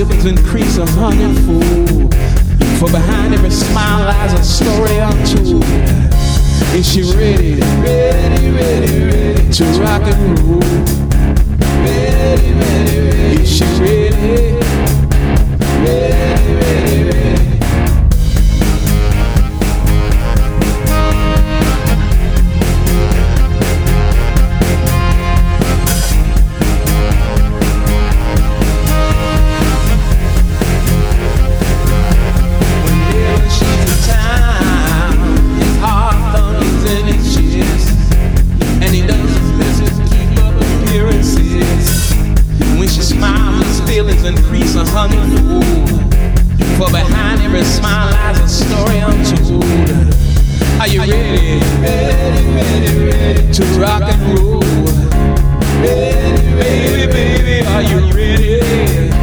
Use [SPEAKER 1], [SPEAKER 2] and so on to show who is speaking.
[SPEAKER 1] feelings increase a hundredfold. For behind every smile lies a story untold. Is she ready, ready, ready, ready to rock and roll? Ready, ready, ready. Is she ready, ready, ready, ready? Feelings increase a hundredfold. For behind every smile lies a story untold. Are you ready? Ready, ready, ready to rock and roll? Ready, baby, baby, are you ready?